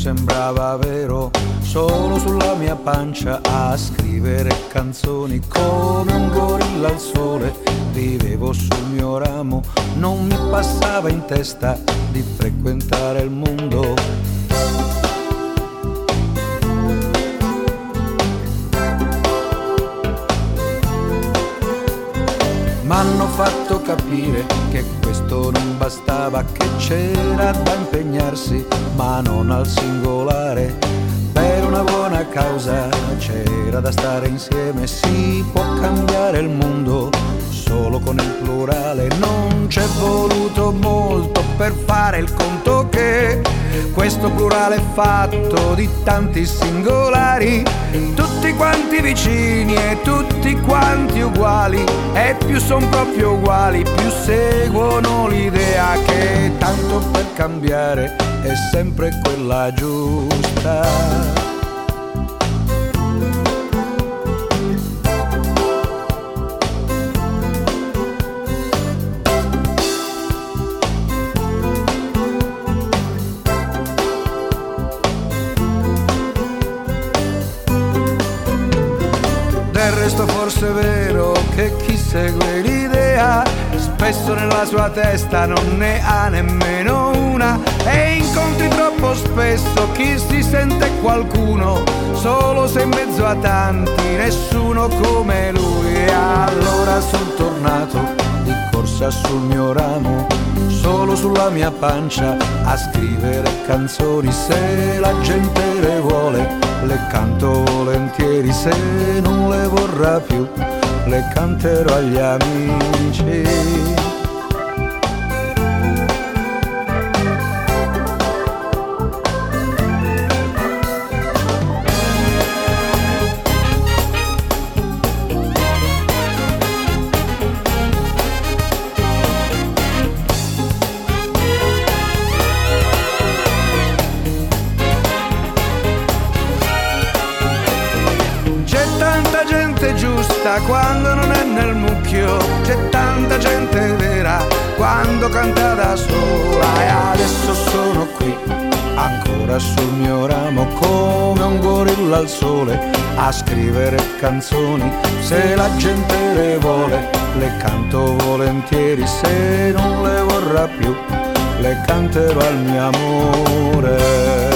sembrava vero, solo sulla mia pancia a scrivere canzoni come un gorilla al sole. Vivevo sul mio ramo, non mi passava in testa di frequentare il mondo. M'hanno fatto capire che questo non bastava, che c'era da impegnarsi, ma non al singolare. Per una buona causa c'era da stare insieme, si può cambiare il mondo solo con il plurale. Non c'è voluto molto per fare il conto che questo plurale è fatto di tanti singolari, tutti quanti vicini e tutti quanti uguali, e più son proprio uguali, più seguono l'idea che tanto per cambiare è sempre quella giusta. Del resto forse è vero che chi segue l'idea spesso nella sua testa non ne ha nemmeno una, e incontri troppo spesso chi si sente qualcuno solo se in mezzo a tanti nessuno come lui. E allora son tornato di corsa sul mio ramo, solo sulla mia pancia a scrivere canzoni. Se la gente le vuole le canto volentieri, se non le vorrà più le canterò agli amici. Giusta quando non è nel mucchio, c'è tanta gente vera quando canta da sola. E adesso sono qui ancora sul mio ramo come un gorilla al sole a scrivere canzoni. Se la gente le vuole le canto volentieri, se non le vorrà più le canterò al mio amore.